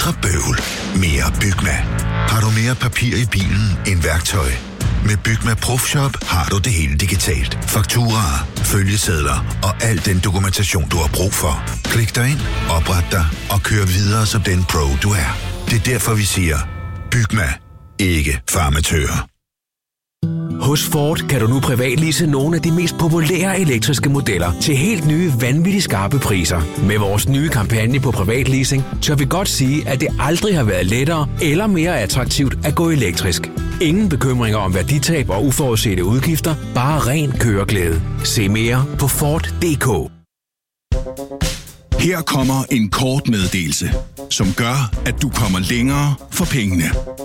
Mindre bøvl, mere Bygma. Har du mere papir i bilen end værktøj? Med Bygma Profshop har du det hele digitalt. Fakturaer, følgesedler og al den dokumentation, du har brug for. Klik dig ind, opret dig og kør videre som den pro, du er. Det er derfor, vi siger, Bygma, ikke farmatører. Hos Ford kan du nu privatlease nogle af de mest populære elektriske modeller til helt nye, vanvittigt skarpe priser. Med vores nye kampagne på privatleasing, tør vi godt sige, at det aldrig har været lettere eller mere attraktivt at gå elektrisk. Ingen bekymringer om værditab og uforudsete udgifter, bare ren køreglæde. Se mere på Ford.dk. Her kommer en kort meddelelse, som gør, at du kommer længere for pengene.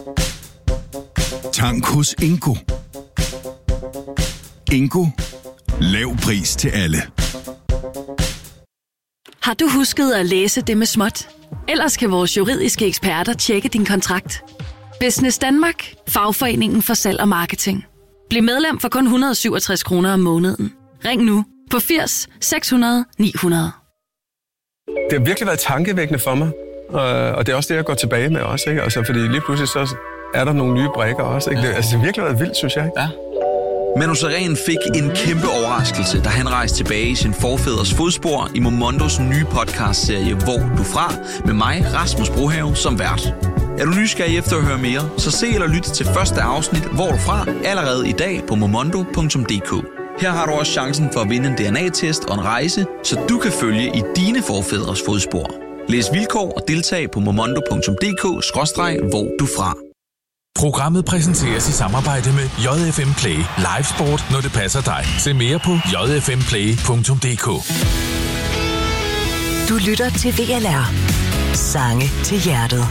Tank hos Ingo. Ingo. Lav pris til alle. Har du husket at læse det med småt? Ellers kan vores juridiske eksperter tjekke din kontrakt. Business Danmark. Fagforeningen for salg og marketing. Bliv medlem for kun 167 kroner om måneden. Ring nu på 80 600 900. Det har virkelig været tankevækkende for mig. Og det er også det, jeg går tilbage med også. Ikke? Altså, fordi lige pludselig så er der nogle nye brikker også. Ikke? Det har virkelig været vildt, synes jeg. Ikke? Ja. Manu Sareen fik en kæmpe overraskelse, da han rejste tilbage i sin forfædres fodspor i Momondos nye podcastserie Hvor du fra, med mig, Rasmus Brohave, som vært. Er du nysgerrig efter at høre mere, så se eller lyt til første afsnit Hvor du fra allerede i dag på momondo.dk. Her har du også chancen for at vinde en DNA-test og en rejse, så du kan følge i dine forfædres fodspor. Læs vilkår og deltag på momondo.dk/hvor du fra. Programmet præsenteres i samarbejde med JFM Play. Live sport, når det passer dig. Se mere på jfmplay.dk. Du lytter til VLR. Sange til hjertet.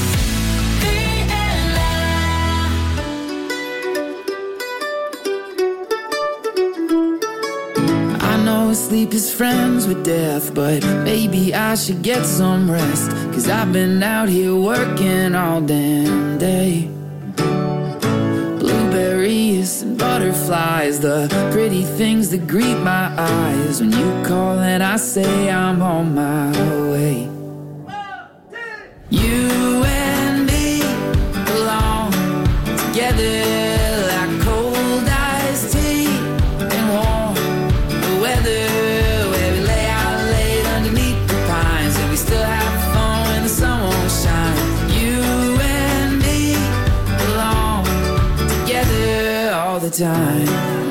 Sleep is friends with death, but maybe I should get some rest, 'cause I've been out here working all damn day. Blueberries and butterflies, the pretty things that greet my eyes when you call and I say I'm on my way. You and me belong together. Time.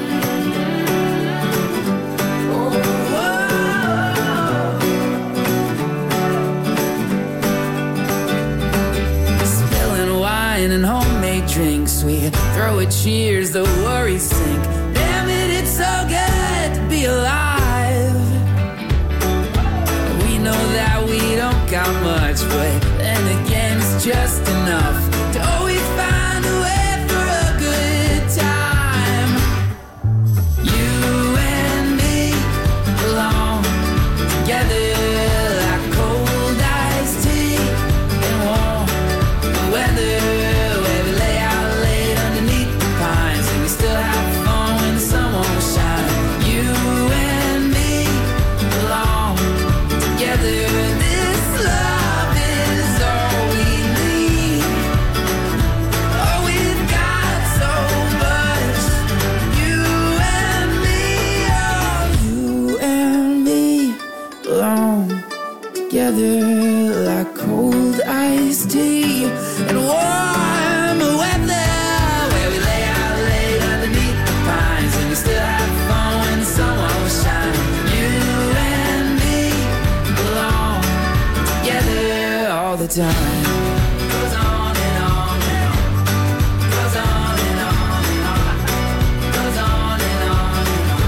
Spilling wine and homemade drinks, we throw a cheers, the worries sink. Damn it, it's so good to be alive. We know that we don't got much, but then again it's just enough to always find a way. Like cold iced tea and warm weather, where we lay out late underneath the pines and we still have fun when the sun won't shine. You and me belong together all the time. Goes on and on and on. Goes on and on and on. Goes on and on and on.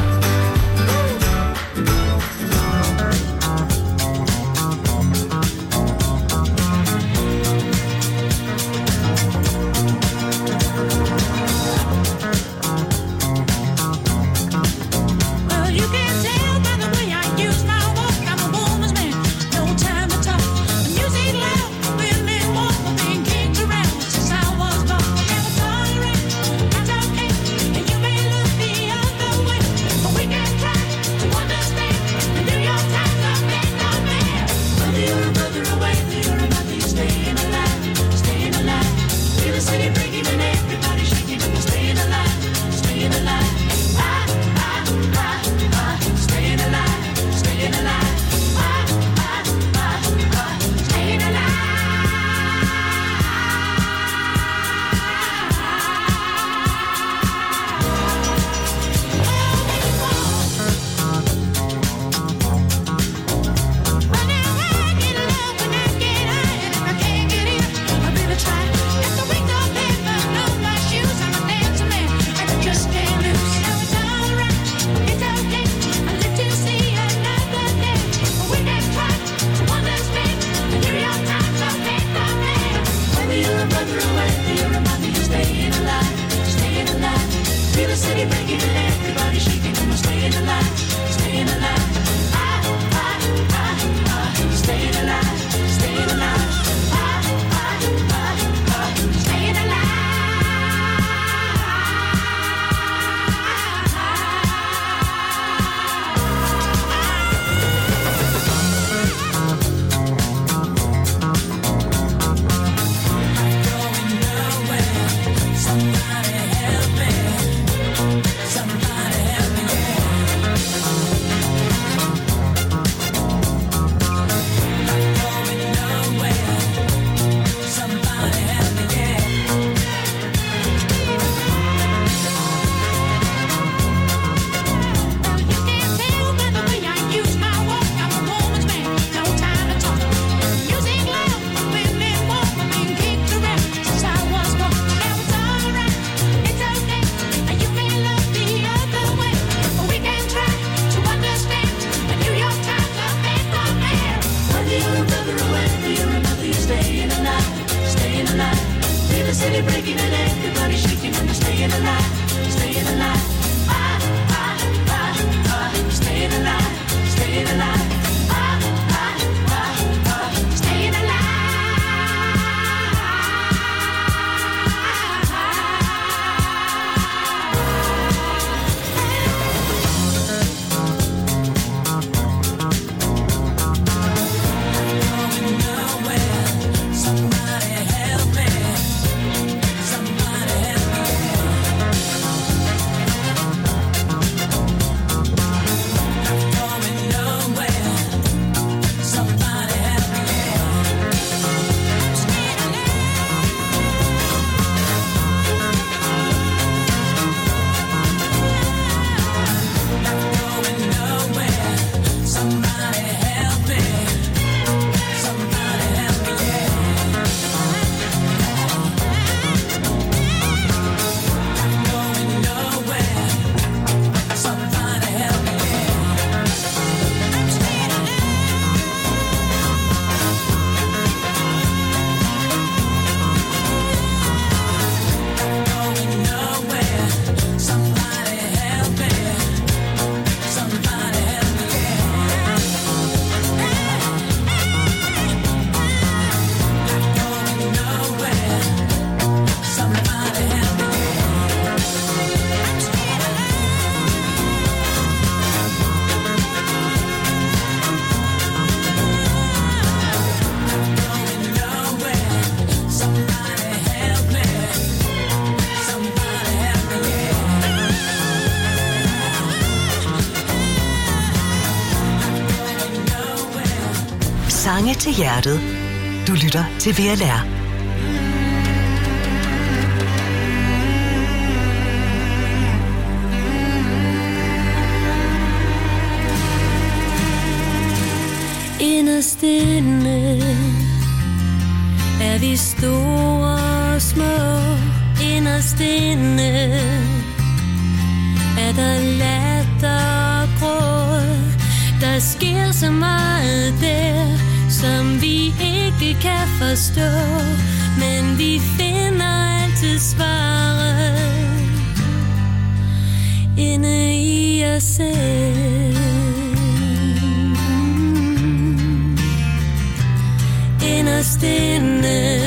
Music loud, women Steady breaking it, everybody shaking and they're staying alive, staying alive. Ah, ah, ah, ah, staying alive, staying alive. Ah, ah, ah, ah, staying alive. Sange til hjertet. Du lytter til VLR. Inderst inde er vi store og små. Inderst inde er der latter og gråd. Der sker så meget der, som vi ikke kan forstå, men vi finder altid svaret inde i os selv. Inderst inde.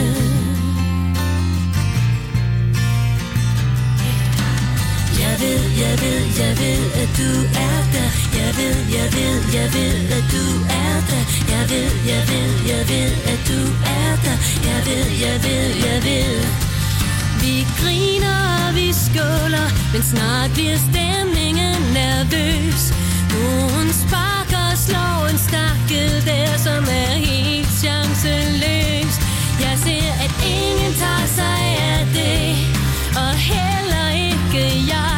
Jeg ved, at du er der. Jeg ved, at du er der. Jeg ved, at du er der. Jeg ved. Vi griner og vi skåler, men snart bliver stemningen nervøs. Nogen sparker og slår en stakkel der, som er helt chanceløs. Jeg ser, at ingen tager sig af det, og heller ikke jeg.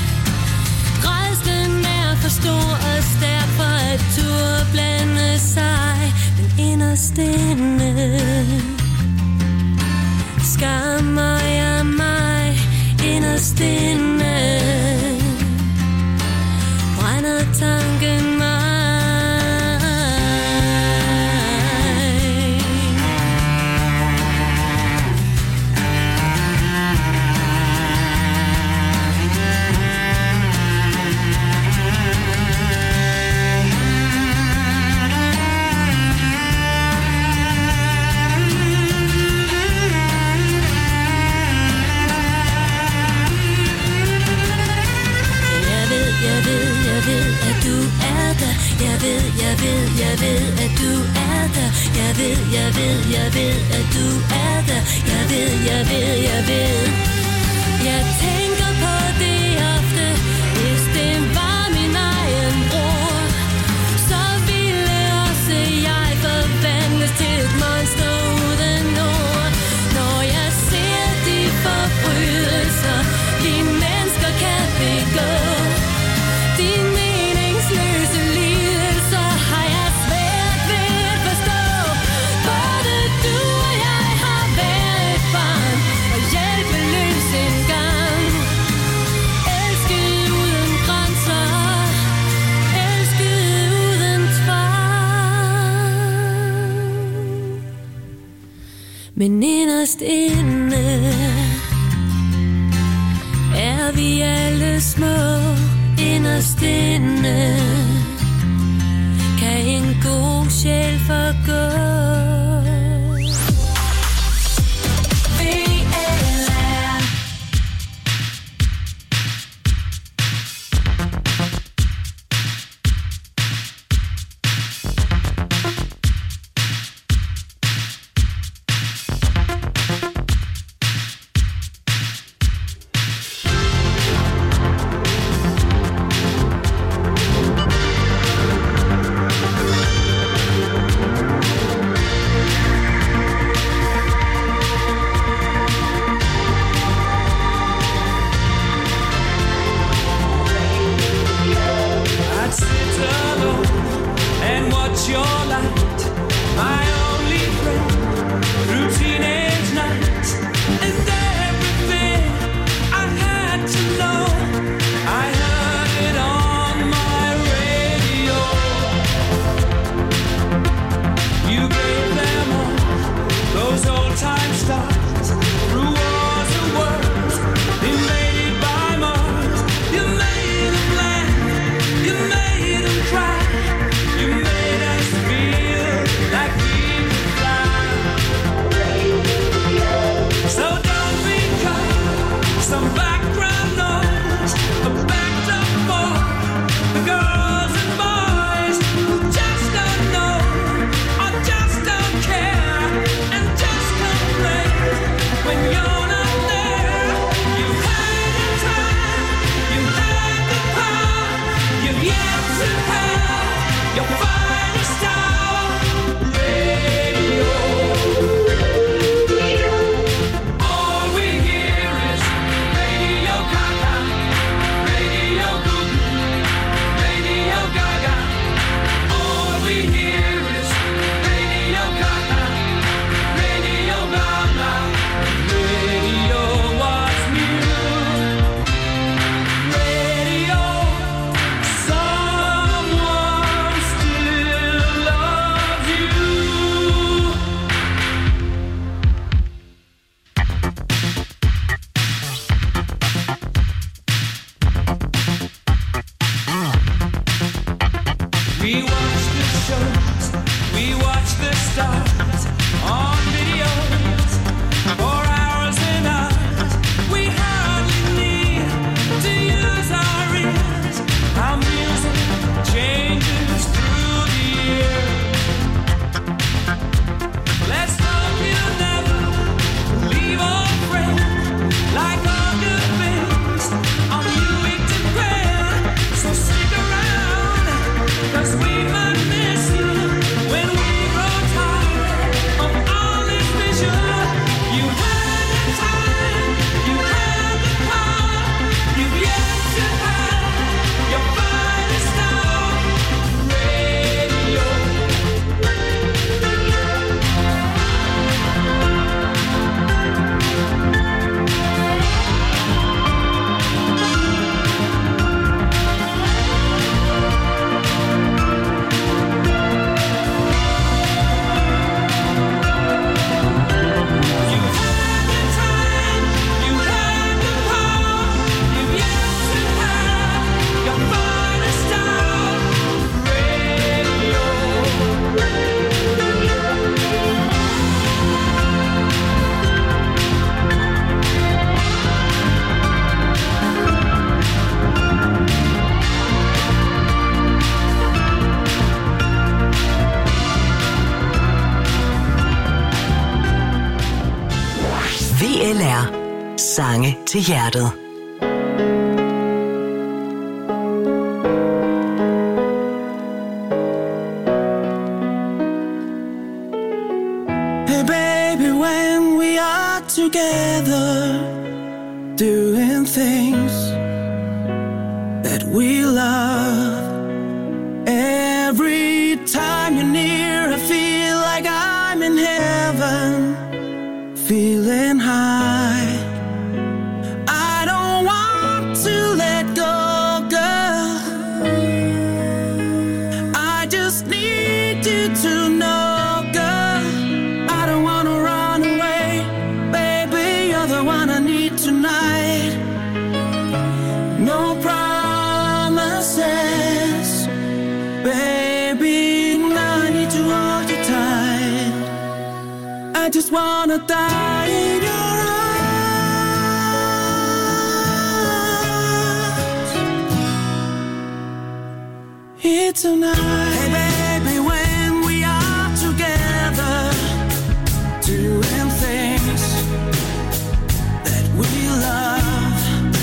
For stor og stærk for at turde blande sig, men inderst inde skammer jeg mig. Inderst inde brænder tanken mig. Jeg ved, at du er der. Jeg ved, at du er der. Jeg ved. Jeg tænker på det ofte. Hvis det var min egen bror, så ville også jeg forvandles til et monster uden ord. Når jeg ser de forbrydelser, vi mennesker kan begå, de meningsløse lidelser, har jeg svært ved at forstå. Både du og jeg har været barn og hjælpeløs engang. Men inderst inde er vi alle små. Inderst inde kan en god sjæl forgå. VLR. Sange til hjertet. Hey baby, when we are together, doing things that we love, every time you're near, I feel like I'm in heaven, feeling high. I don't want to let go, girl. I just need you to know, girl. I don't want to run away. I just wanna die in your arms here tonight. Hey baby, when we are together, doing things that we love,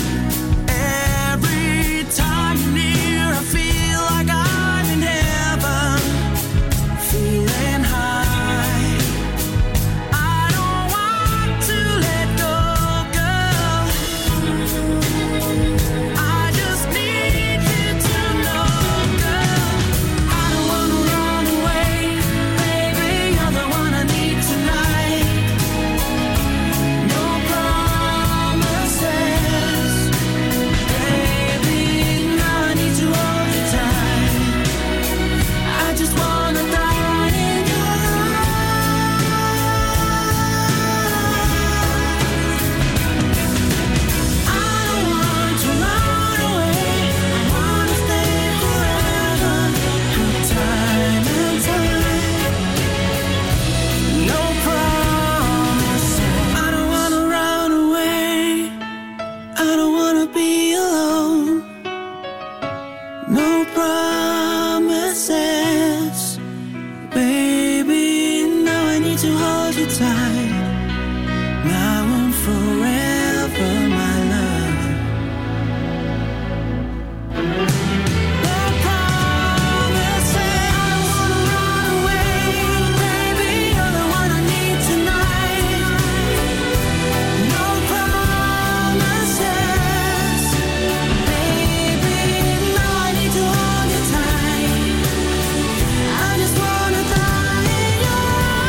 every time you're near, I feel like I'm in heaven, feeling high. I don't want to let go, girl. I just need you to know, girl. I don't wanna run away, baby. You're the one I need tonight. No promises, baby. Now I need to hold you tight. I just wanna die in your arms. I don't want to run away. I wanna stay forever, through time and time. No promises. I don't wanna run away. I don't wanna be alone. No promises, baby. Now I need to hold you tight. Now and forever, my love. No promises. I don't wanna run away, baby. You're the one I need tonight. No promises, baby. Now I need to hold you tight. I just wanna die in your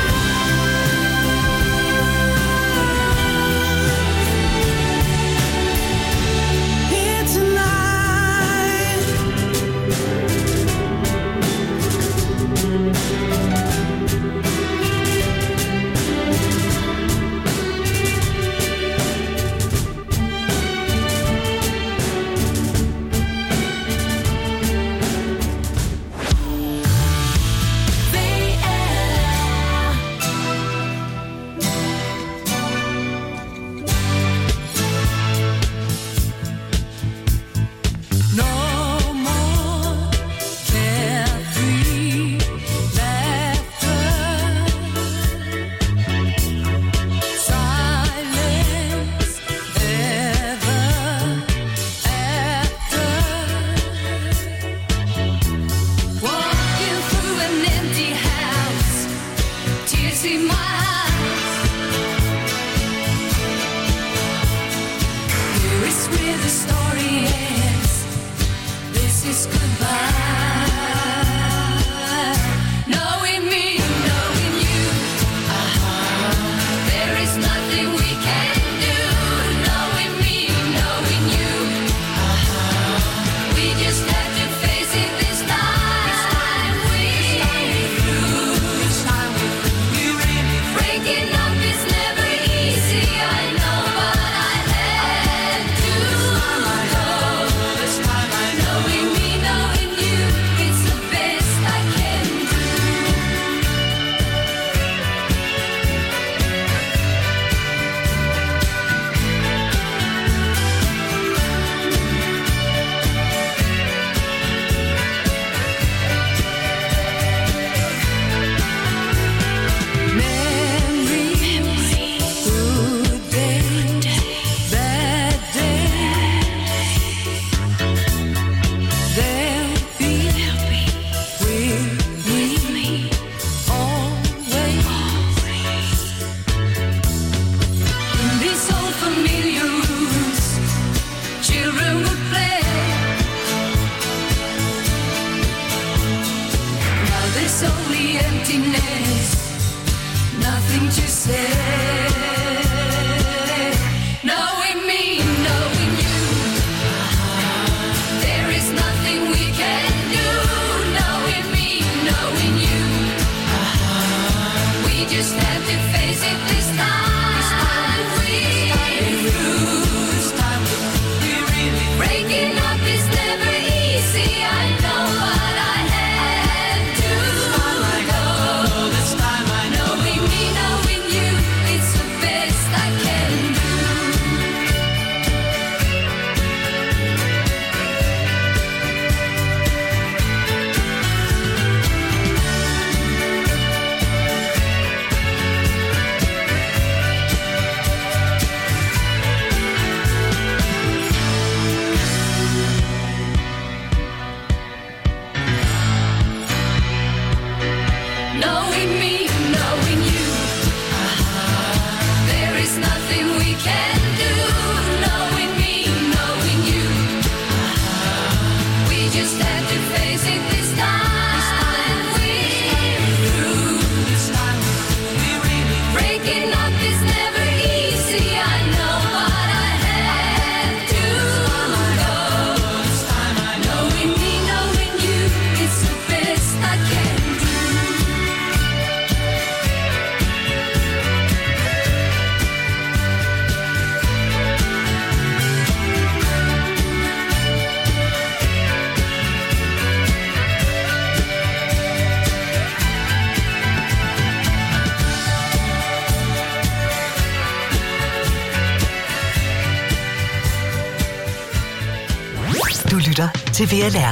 arms here tonight. No more carefree laughter, silence ever after. Walking through an empty house, tears in my eyes. Here is where the story ends. This is goodbye. Knowing me, knowing you. There is nothing we can do. Knowing me, knowing you. We just have to face it this time. We breaking up is never easy. I know, but I had to go. Knowing me, knowing you, it's the best I can do. Memories, good day, bad day. They'll be with me always. In these old familiar rooms, children would play. Now there's only emptiness, nothing to say. Knowing me, knowing you. There is nothing we can do. Knowing me, knowing you. We just have to face it this time. We lose. Breaking up is never easy. I know, but I had to go. Knowing me, knowing you. lytter til VLR.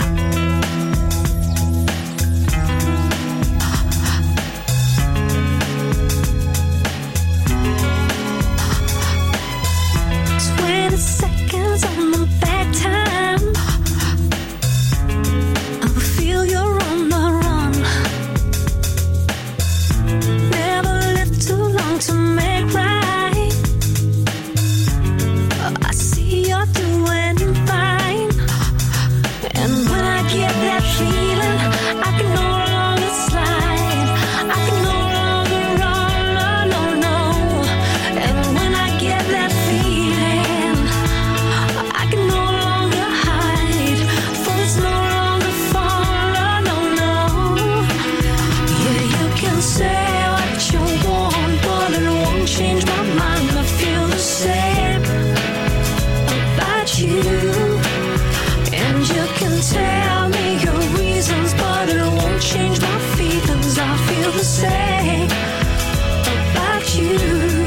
Seconds on the back time, I will feel you're on the run. Never lived too long to make right. I see you're doing fine, and when I get that feeling, I can no longer slide. I can no longer run, no, no. And when I get that feeling, I can no longer hide, for it's no longer fall, no, no. Yeah, you can say what you want, but it won't change my mind. I feel the same about you. And you can tell me your reasons, but it won't change my feelings. I feel the same about you.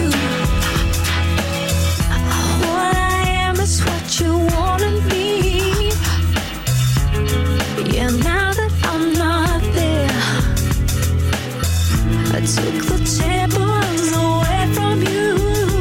What I am is what you wanna be. Yeah, now that I'm not there, I took the tables away from you.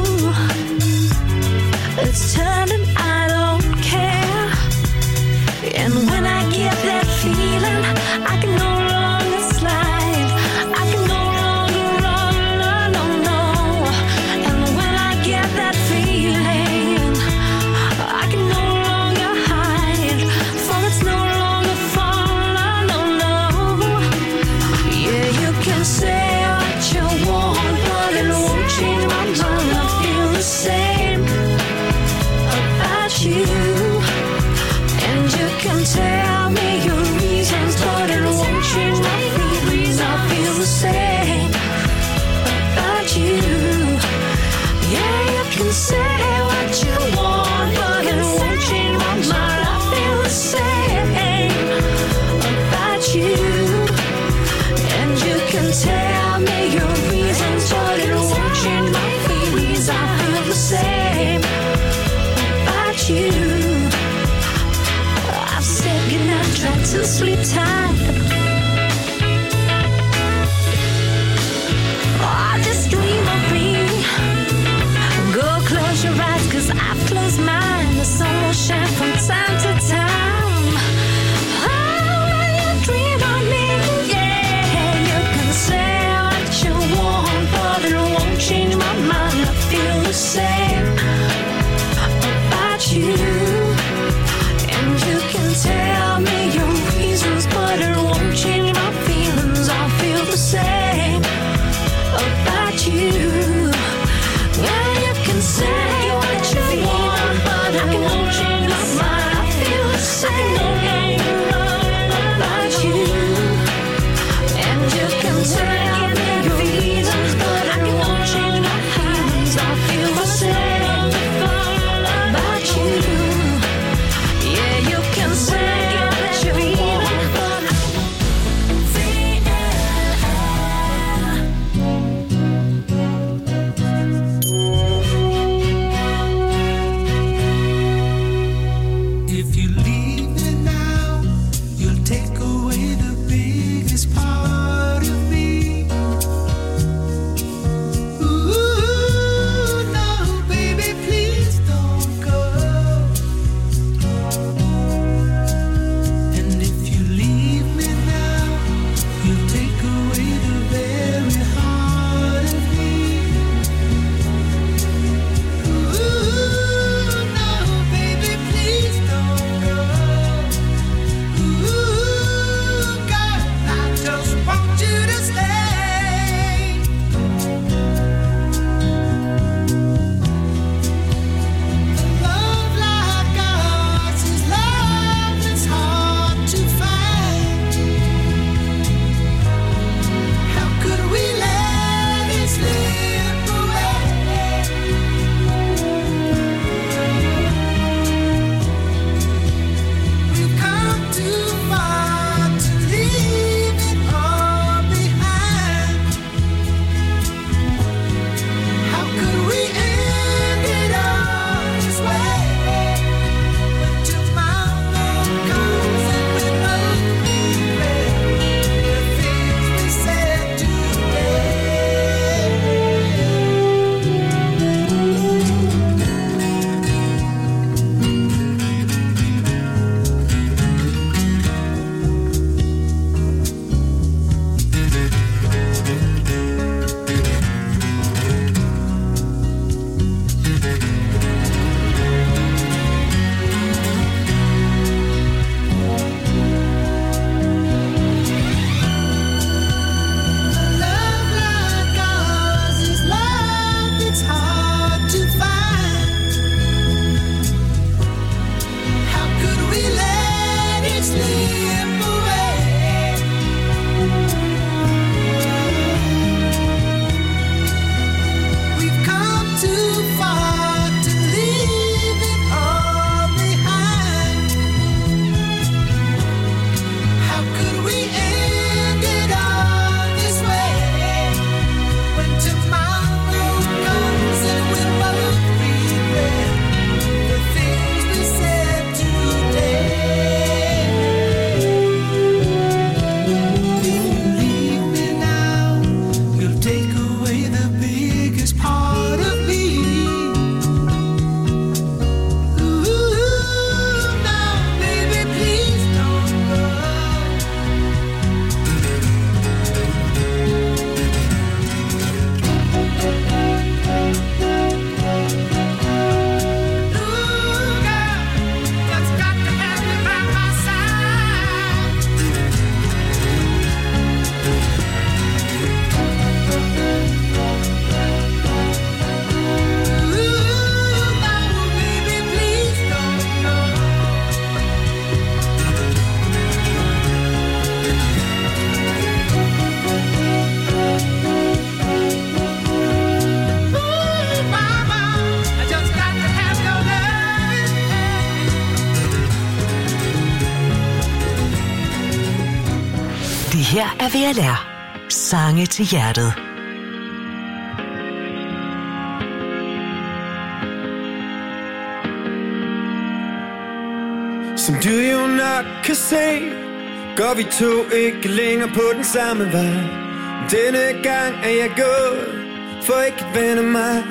It's turning, I don't care. And when I get that feeling, I can no longer slide. I can no longer run, no, no. And when I get that feeling, I can no longer hide, for it's no longer fall, no, no. Yeah, you can say what you want, but it won't change my mind. I feel the same about you. And you can tell me your reasons, but it won't change my feelings. I feel the same about you. Yeah, you can say what you want, but it won't change my mind. I feel the same about you. And you can tell me your reasons, but it won't change my feelings. I feel the same about you. I've said goodnight, tried to sleep tight. Oh, just dream of me. Go close your eyes, 'cause I've closed mine. The sun will shine from time to time. Oh, when you dream of me, yeah, you can say what you want, but it won't change my mind. I feel the same about you. And you can tell me your reasons, but it won't change my feelings. I feel the same about you. Well, you can say what you want, but it won't change my mind. I feel the same about you. And you can tell me your reasons, but it won't change my feelings. I feel the same. Her er VLR. Sange til hjertet. Som du jo nok kan se, går vi to ikke længere på den samme vej. Denne gang er jeg gået, for ikke at vende mig.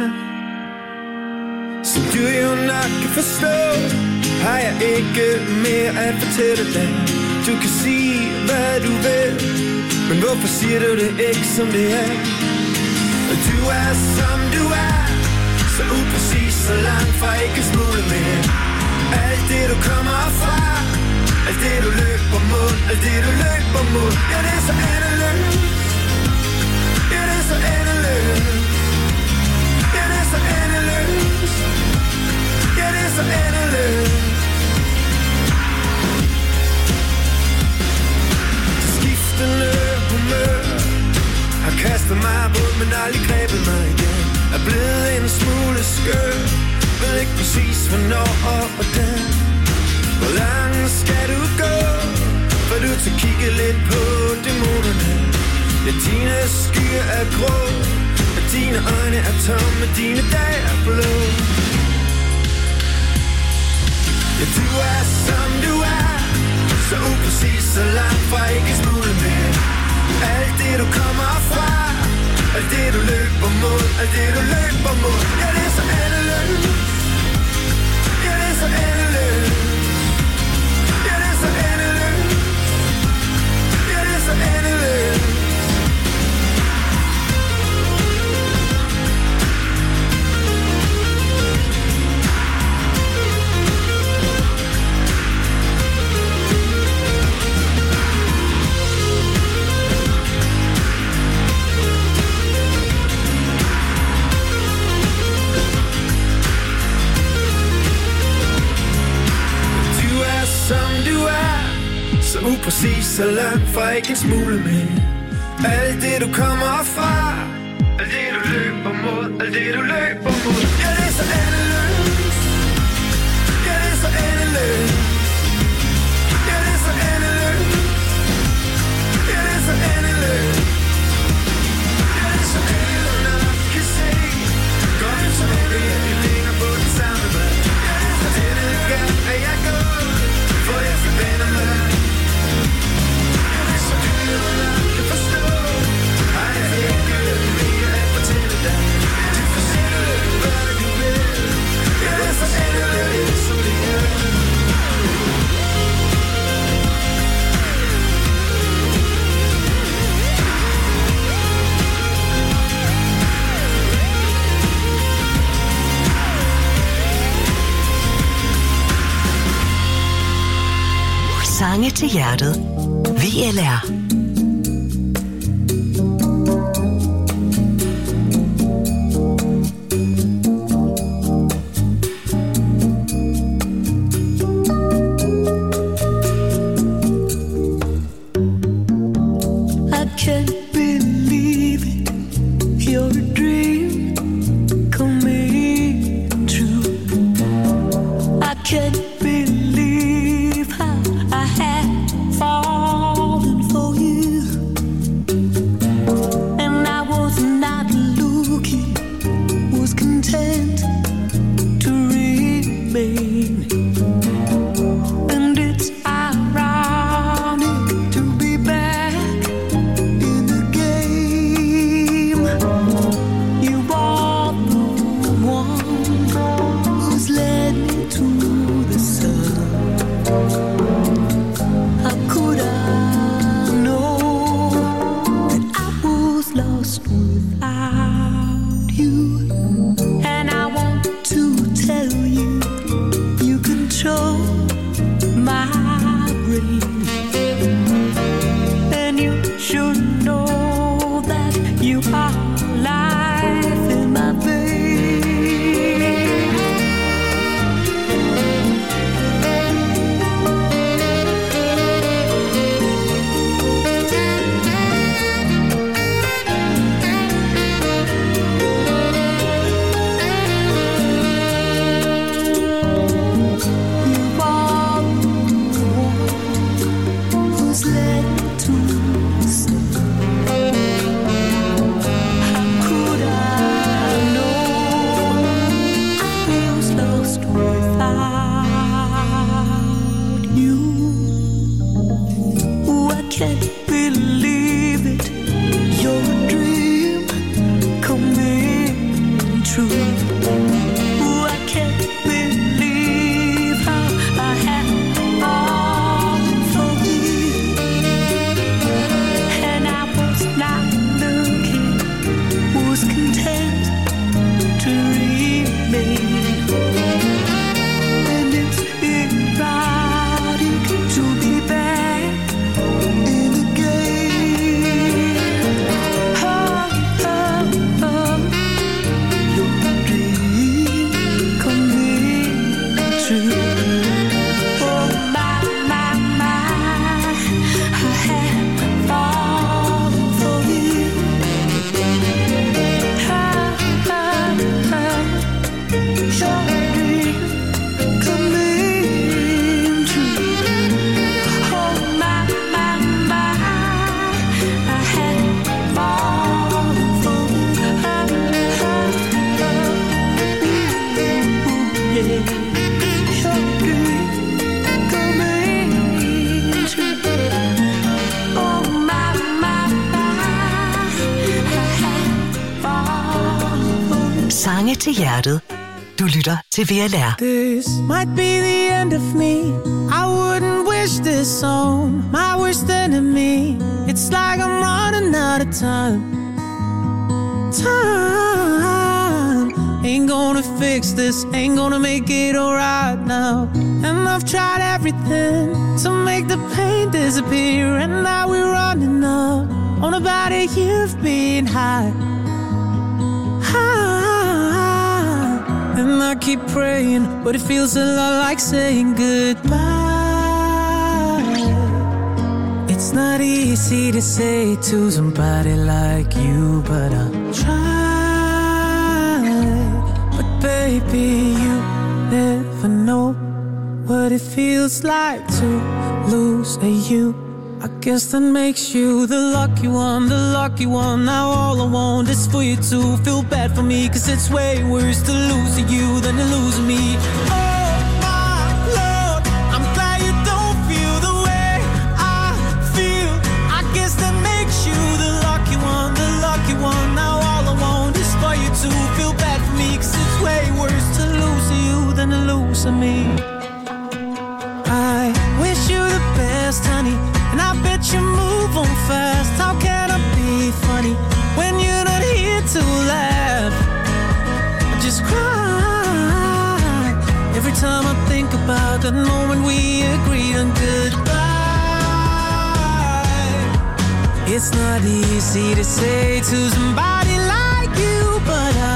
Som du jo nok kan forstå, har jeg ikke mere at fortælle dig. Du kan sige, hvad du vil, men hvorfor siger du det ikke, som det er? Og du er, som du er, så upræcis, så langt fra ikke en smule mere. Alt det du kommer fra, alt det du løber mod, alt det du løber mod. Ja, det er så endeløst. Ja, det er så endeløst. Ja, det er så endeløst. Ja, det er så endeløst. Skiftende humør har kastet mig bort, men aldrig grebet mig igen. Er blevet en smule skør, ved ikke præcis hvornår og hvordan. Hvor langt skal du gå, for du til at kigge lidt på dæmonerne? Ja, dine skyer er grå, og dine øjne er tomme, dine dage er blå. Ja, du er som du er, så upræcis, så langt fra ikke en smule mere. Alt det du kommer fra, alt det du løber mod, alt det du løber mod. Ja, det er så endeløst. Ja, det er så endeløst. Ja, det er så endeløst. Ja, det er så endeløst. Så upræcis, så langt fra ikke en smule mere. Alt det du kommer fra, alt det du løber mod, alt det du løber mod. Ja, det er så endeløst. Ja, det er så endeløst. Ja, det er så endeløst. Ja, det er så endeløst. Ja, det er så endeløst, når man kan se. Går vi så ikke længere på den samme vej. Ja, det er så endeløst, gang er jeg gået, for jeg forbinder mig. Sange til hjertet. VLR. For you Sange til hjertet. Du lytter til VLR. This might be the end of me. I wouldn't wish this on my worst enemy. It's like I'm running out of time. Ain't gonna fix this, ain't gonna make it alright now. And I've tried everything to make the pain disappear. And now we're running up on about a year of being high. And I keep praying, but it feels a lot like saying goodbye. It's not easy to say to somebody like you, but I'll try. But baby, you never know what it feels like to lose a you. I guess that makes you the lucky one, the lucky one. Now all I want is for you to feel bad for me, 'cause it's way worse to lose you than to lose me. Oh my Lord, I'm glad you don't feel the way I feel. I guess that makes you the lucky one, the lucky one. Now all I want is for you to feel bad for me, 'cause it's way worse to lose you than to lose me. I wish you the best, honey, and I bet you move on fast. How can I be funny when you're not here to laugh? I just cry every time I think about that moment we agreed on goodbye. It's not easy to say to somebody like you, but I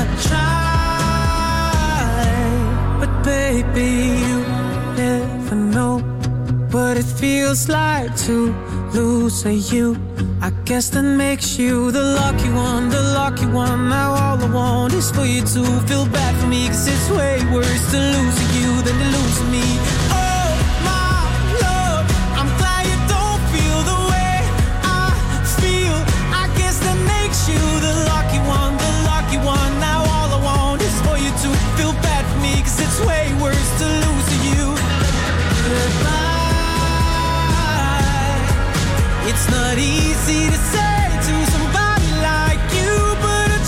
try. But baby, you never know what it feels like to lose a you. I guess that makes you the lucky one, the lucky one. Now all I want is for you to feel bad for me, 'cause it's way worse to lose you than to lose me. Oh my Lord, I'm glad you don't feel the way I feel. I guess that makes you the lucky one, the lucky one. Now all I want is for you to feel bad for me, 'cause it's way worse to lose you. Goodbye. It's not easy to say to somebody like you, but I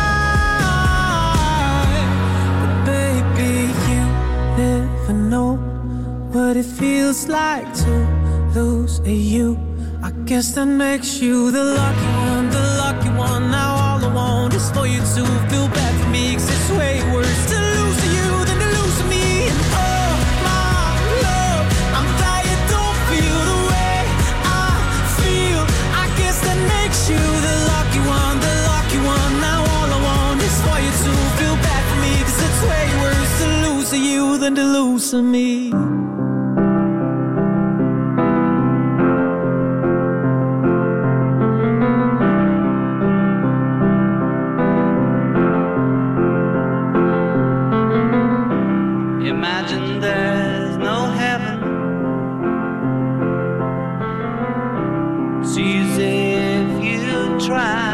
try. But baby, you never know what it feels like to lose a you. I guess that makes you the lucky one, the lucky one. Now all I want is for you to feel bad for me, 'cause it's way worse to lose you than to lose me. And oh my love, I'm glad you don't feel the way I feel. I guess that makes you the lucky one, the lucky one. Now all I want is for you to feel bad for me, 'cause it's way worse to lose you than to lose me. Imagine there's no heaven. See as if you try.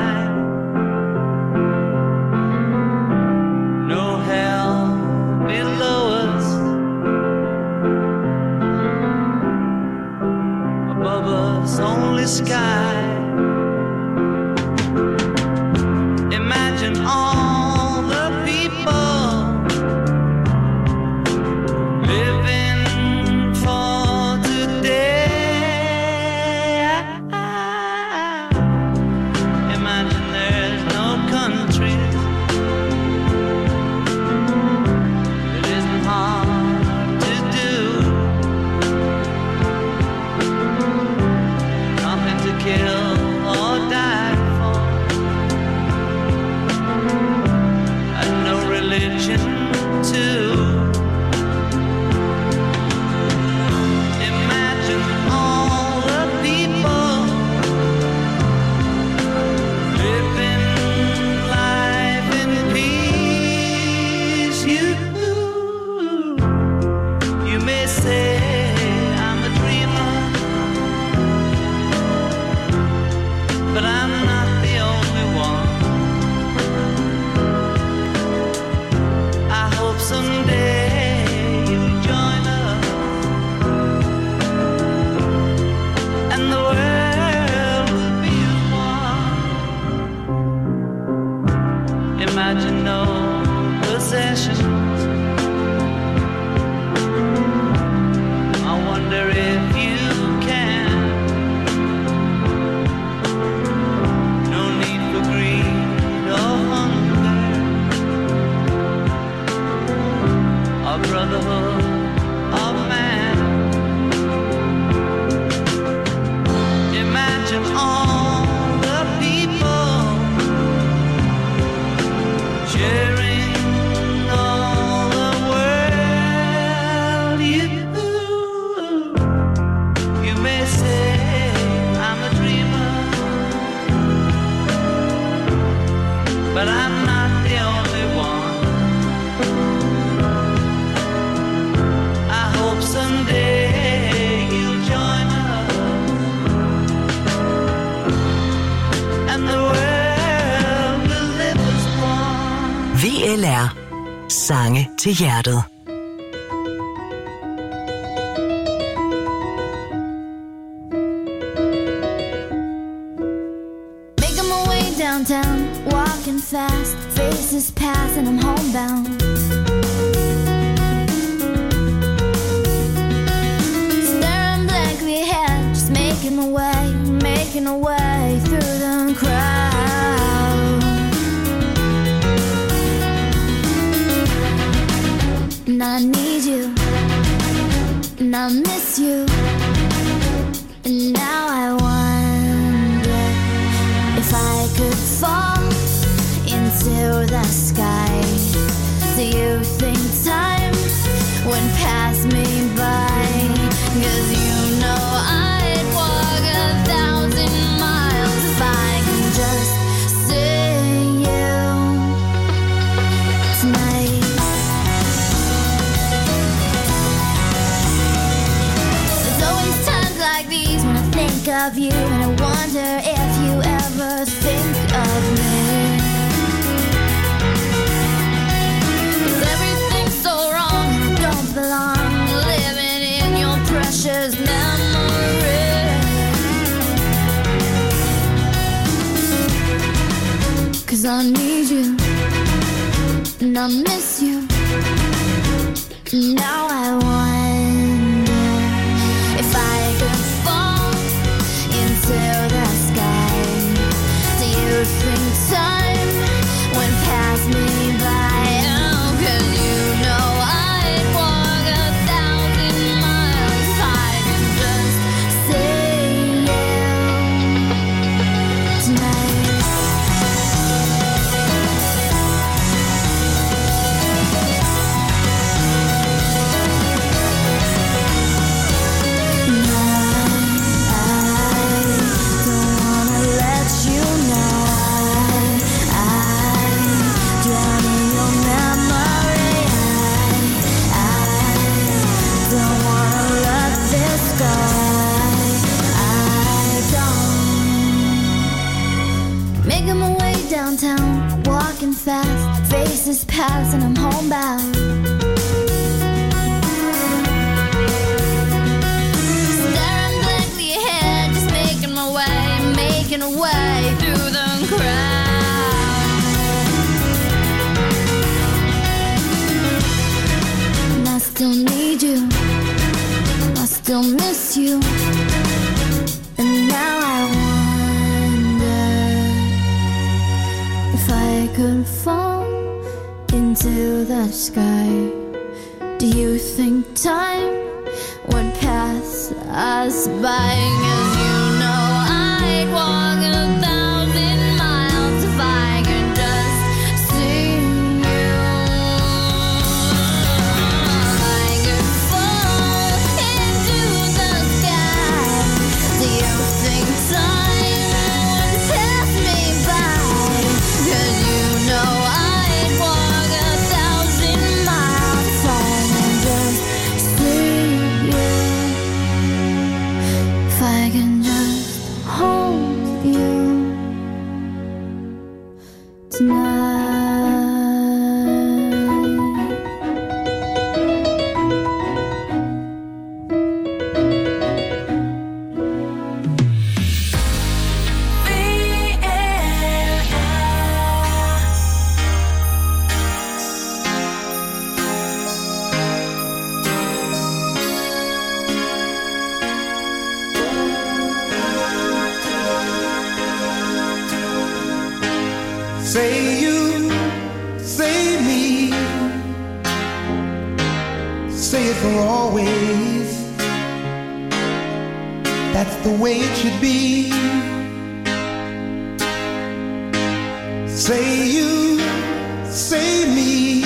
No hell below us. Above us only sky. Imagine all the people living for today. Imagine there's no countries. It isn't hard to do. Nothing to kill or die for. And no religion too. Imagine all the people living life in peace. You may say I'm a dreamer, but I'm not the only one. I hope someday you'll join us and the world will be as one. Imagine no passion. I wonder if you can. No need for greed or hunger, or brotherhood of man. Imagine all the people sharing all the world. You may say I'm a dreamer, but I'm not the only one. I hope someday you'll join us, and the world will live as one. VLR. Sange til hjertet. Making my way downtown, walking fast, faces pass and I'm homebound. Staring blankly ahead, just making my way through the crowd. And I need you, and I miss you, and now I wonder if I could fall into the sky. Do you think time would pass me by? 'Cause you know I'd walk 1,000 miles if I can just see you tonight. There's always times like these when I think of you, and I wonder if you ever think of me. 'Cause everything's so wrong and I don't belong, living in your precious memory. 'Cause I need you, and I miss you, and now I wonder if I could fall into the sky. Do you think time would pass me by? Oh, 'cause you know I'd walk 1,000 miles if I could just see you tonight. Making my way downtown, walking fast, faces pass and I'm homebound. Staring blankly ahead, just making my way through the crowd. And I still need you, I still miss you, and now I wonder if I could fall into the sky. Do you think time would pass us by? 'Cause you know I'd walk 1,000 miles if I could just see you. I could fall into the sky. Do you think time would pass me by? 'Cause you know I'd walk 1,000 miles if I can just see you. If I can just hold you. That's the way it should be. Say you, say me,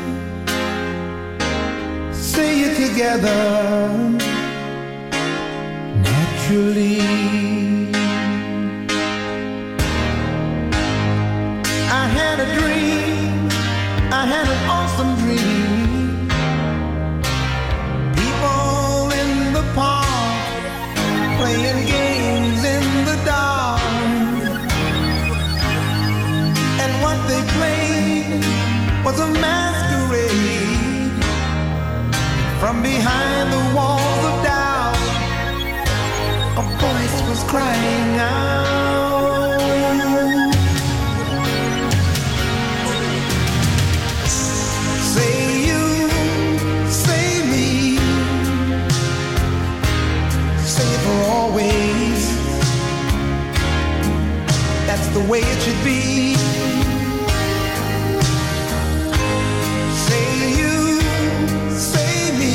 say it together naturally. I had a dream, I had an awesome dream. People in the park playing games in the dark. And what they played was a masquerade. From behind the walls of doubt, a voice was crying out. Say you, say me, say it for always. That's the way it should be. Say you, say me,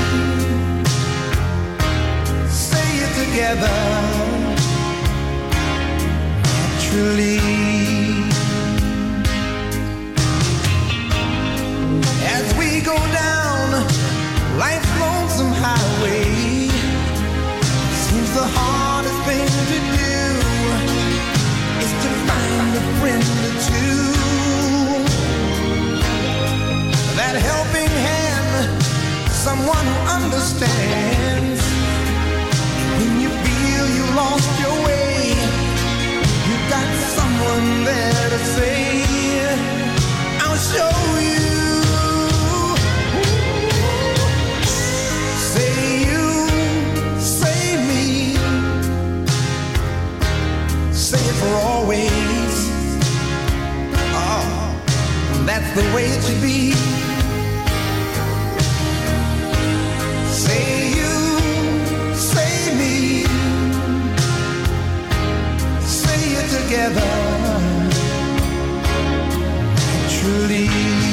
say it together naturally. As we go down life's lonesome highway, seems the hardest thing to do is to find a friend or two. That helping hand, someone who understands. When you feel you lost your way, you got someone there to say, I'll show you. Say you, say me, say it for always. Oh, that's the way it should be. Say you, say me, say it together naturally.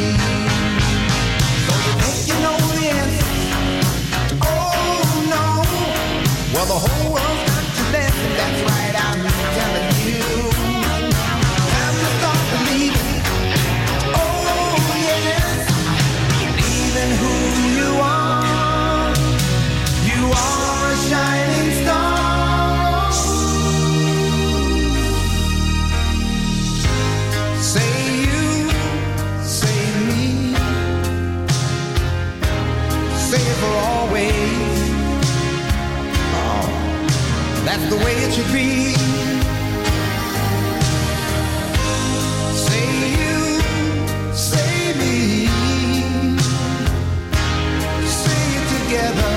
So you think you know the answer? Oh no. Well, the whole world's got to listen. That's right, I'm telling you. Time to start believing. Oh yes, believe in who you are. You are a shining star. Say you, say me, say it for always. Oh, that's the way it should be. Say you, say me, say it together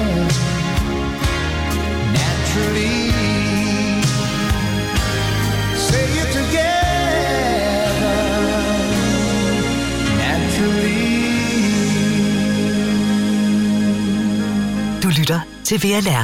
naturally. Say it together naturally. Du lytter til VLR.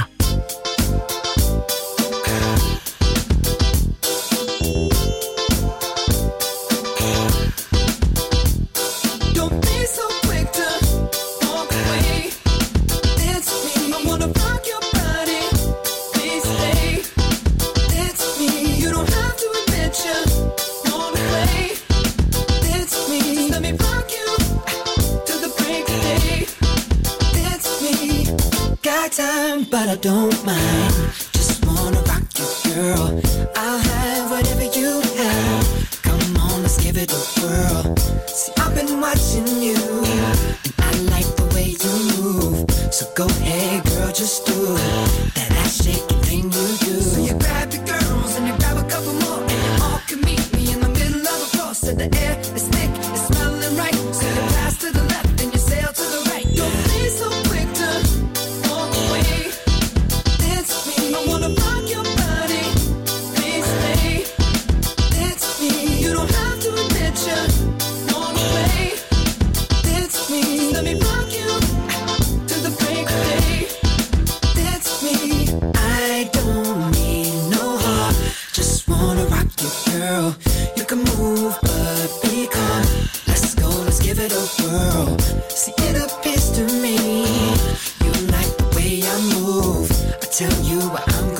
Don't be so quick to walk away. It's me. I wanna rock your body. Please stay. It's me. You don't have to admit you want to play. It's me. Just let me rock you till the break of day. It's me. Got time, but I don't mind. Just wanna rock you, girl. I'll have whatever you have. Come on, let's give it a whirl. See, I've been watching you, and I like the way you move. So go ahead, girl, just do that ass shaking thing you do. So you grab your girls and you grab a couple more, and you all can meet me in the middle of the floor. So the air is thick, it's smelling right. So you pass to the left and you sail to the right. Don't be so quick to walk away. It's me. I wanna rock your body. Please stay. It's me. You don't have to admit you want to play. It's me. Let me rock you till the break of day. It's me. I don't need no heart. Just wanna rock you, girl. You can move, but be calm. Let's go, let's give it a whirl. See, it appears to me you like the way I move. I tell you what I'm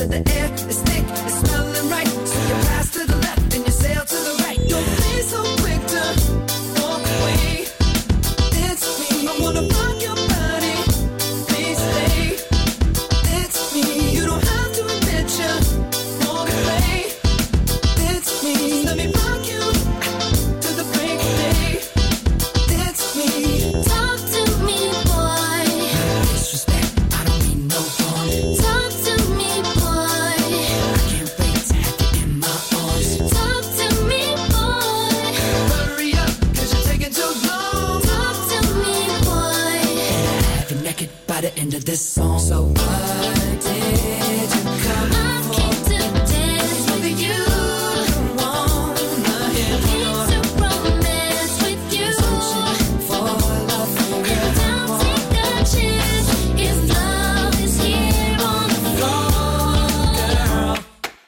that the air is thick, it's smelling right. So you pass to the left and you sail to the right. Don't be so quick to walk away. It's me. I wanna rock your body. Please stay. It's me. You don't have to admit you walk away. It's me. Let me rock you to the break of day. It's me. Talk to me, boy. Disrespect, I don't mean no harm. Talk to me, boy. I can't wait to have you in my arms. Talk to me, boy. Hurry up, 'cause you're taking too long. Talk to me, boy. Have you naked by the end of this song. So what did you come I came to dance with you. wanna hear more? Came to romance with you. For love, And don't take a chance if love is here on the floor. girl.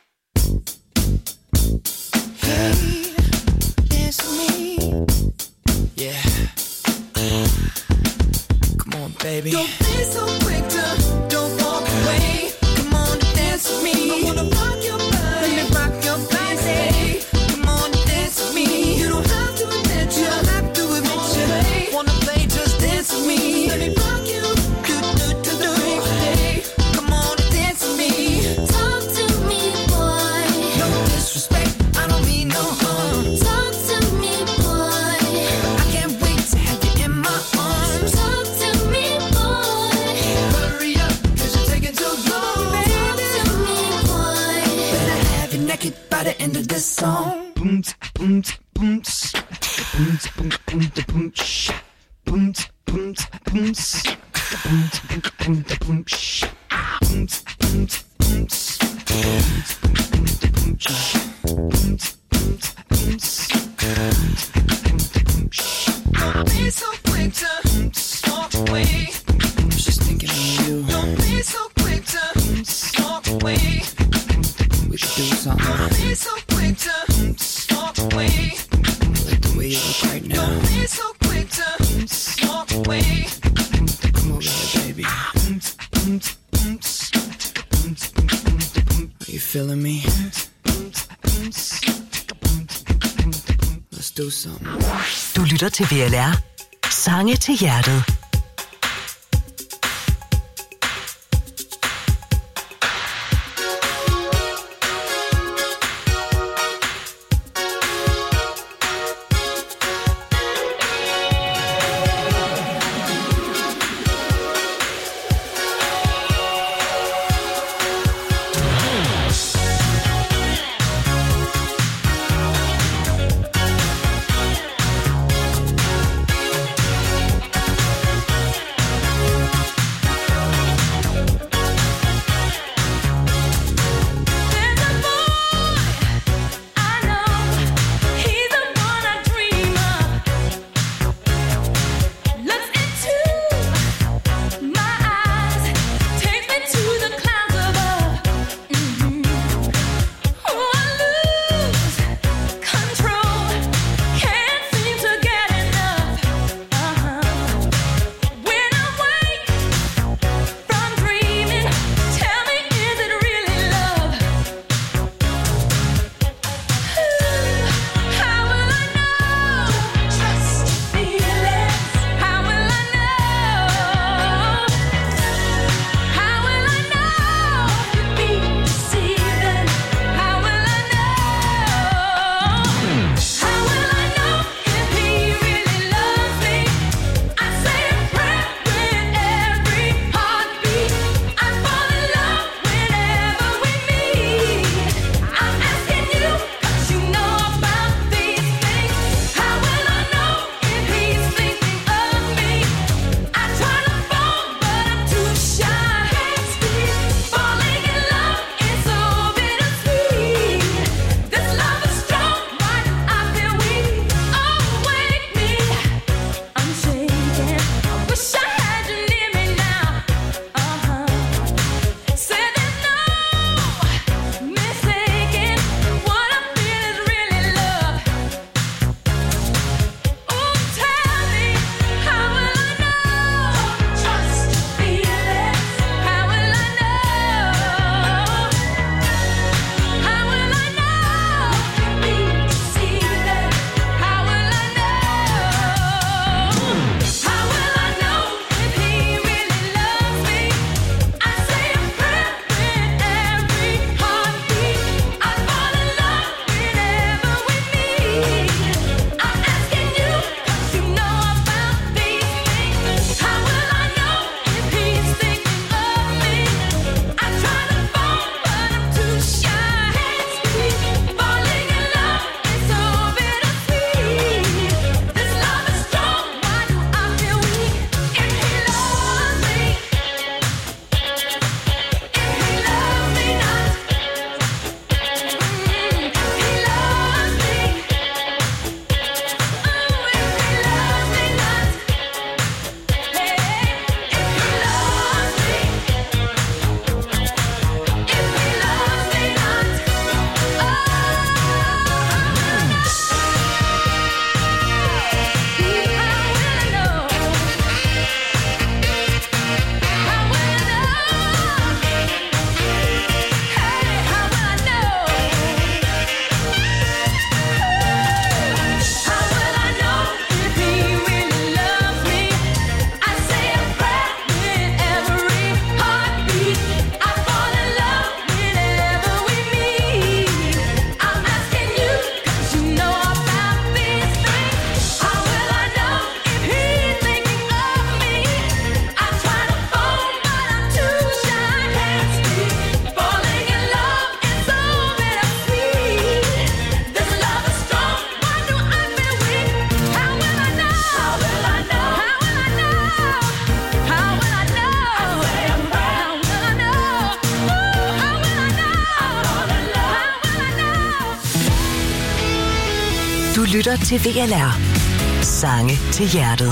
Hey, it's me. Yeah. Come on, baby. Don't be so quick to don't walk away. Come on, dance with me. I wanna rock your body. Let me rock your body. Come on, dance with me. You don't have to admit you. Don't have to admit you. Wanna play? Just dance with me. Let me rock you. Do. Come on, dance with me. Talk to me, boy. No disrespect, I don't mean no harm. Talk to me, boy. I can't wait to have you in my arms. Talk to me, boy. Hurry up, 'cause you're taking too long. Talk to me, boy. Better have you naked by the end of this song. Don't be so quick to walk away. I was just thinking of you. Don't be so quick to walk away. We should do something. Don't be so quick to walk away. Like the way you look right now. Don't be so quick to walk away. Come over here, baby. Are you feeling me? Let's do something. Du lytter til VLR. Sange til hjertet. lytter til VLR. Sange til hjertet.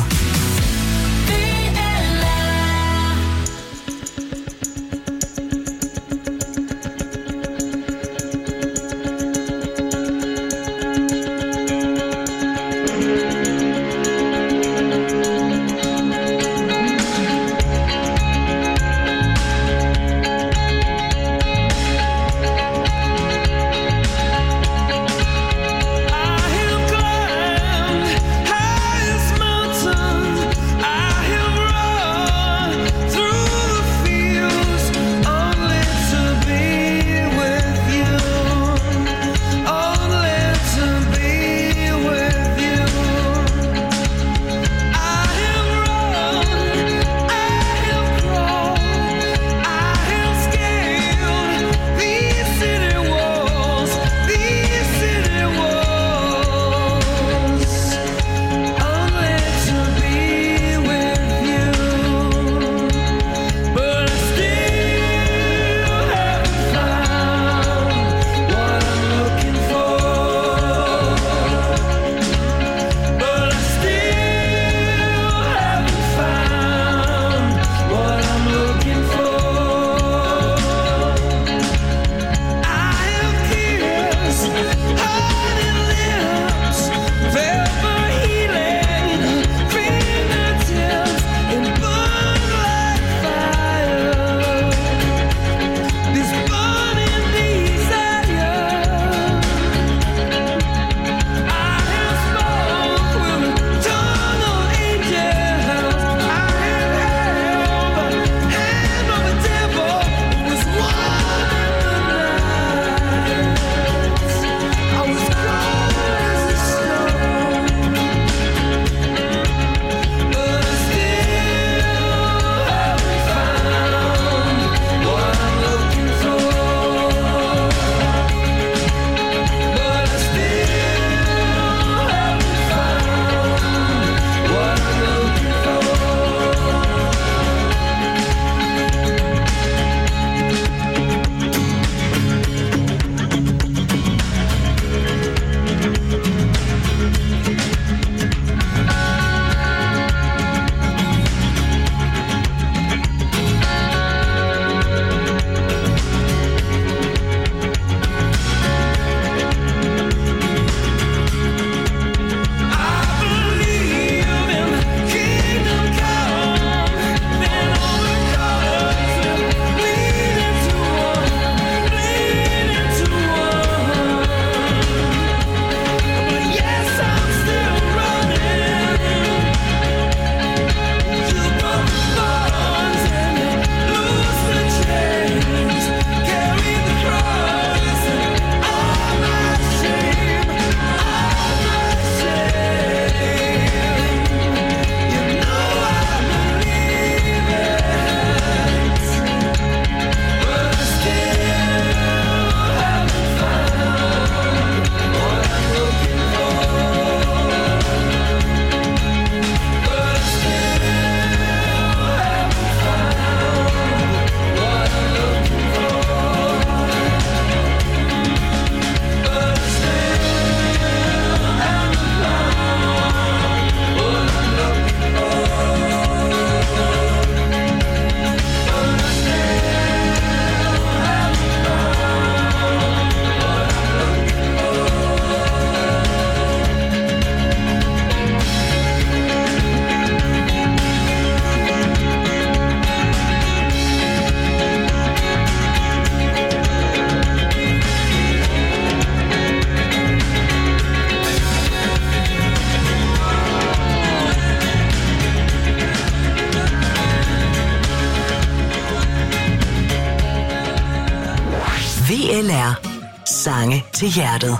VLR. Sange til hjertet.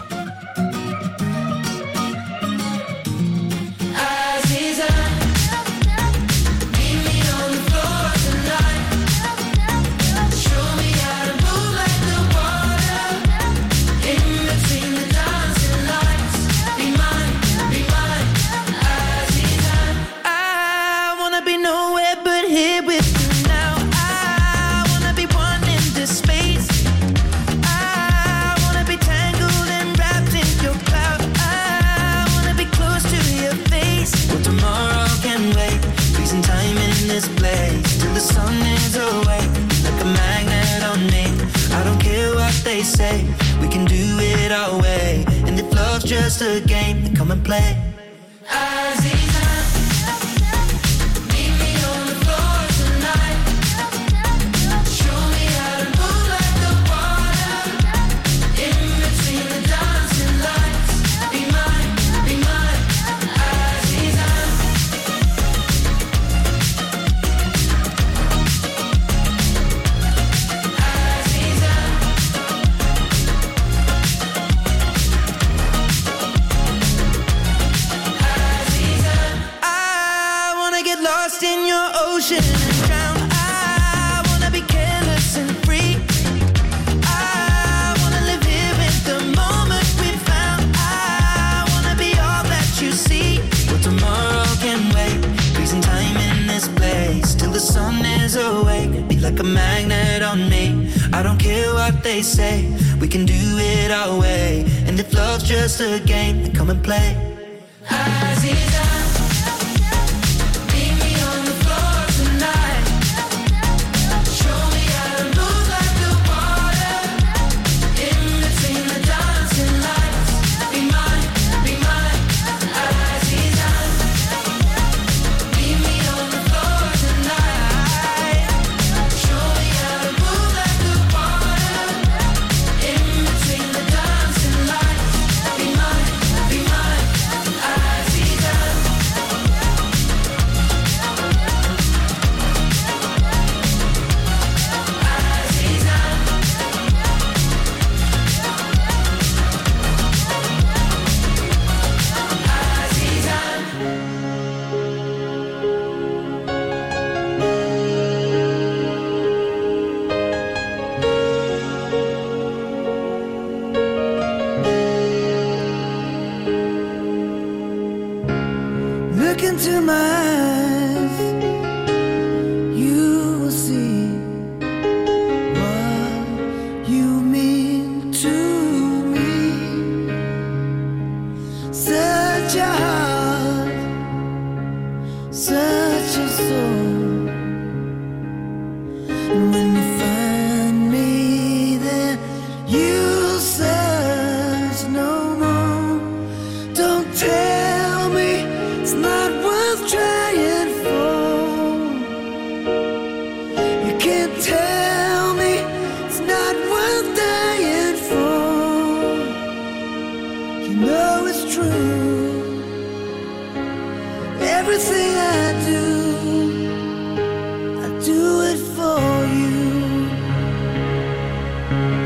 Tangled and wrapped say. We can do it our way. And if love's just a game, then come and play. Aziza, meet me on the floor tonight. Show me how to move like the water. In between the dancing lights. Be mine, Aziza. Lost in your ocean and drown. I wanna be careless and free. I wanna live here with the moment we found. I wanna be all that you see. Well, tomorrow can wait. Freezing time in this place till the sun is awake. Be like a magnet on me. I don't care what they say. We can do it our way. And if love's just a game, then come and play. Aziza, look into my eyes, you will see what you mean to me. Such a heart, such a soul. And when you find me there, you'll search no more. Don't tell me it's not worth trying for. You can't tell me it's not worth dying for. You know it's true. Everything I do it for you.